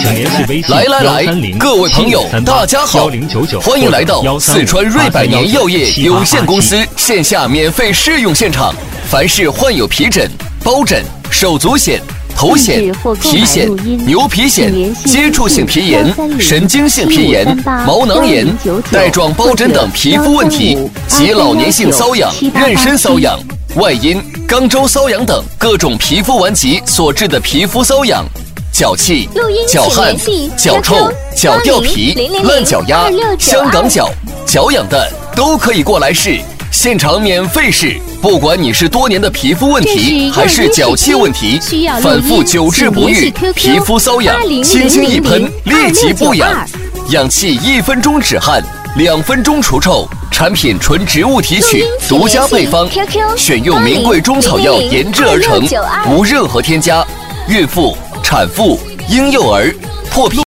来，各位朋友，大家好，欢迎来到四川瑞百年药业有限公司线下免费试用现场。凡是患有皮疹、包疹、手足癣、头癣、皮癣、牛皮癣、接触性皮炎、神经性皮炎、毛囊炎、带状疱疹等皮肤问题及老年性瘙痒、妊娠瘙痒、外阴、肛周瘙痒等各种皮肤顽疾所致的皮肤瘙痒、脚气、脚汗、脚臭、脚掉皮、烂脚丫、香港脚、脚痒的都可以过来试，现场免费试。不管你是多年的皮肤问题还是脚气问题，反复久治不愈，皮肤瘙痒，轻轻一喷立即不痒，氧气1分钟止汗，2分钟除臭。产品纯植物提取，独家配方，选用名贵中草药研制而成，无任何添加。孕妇、产妇、婴幼儿、破皮。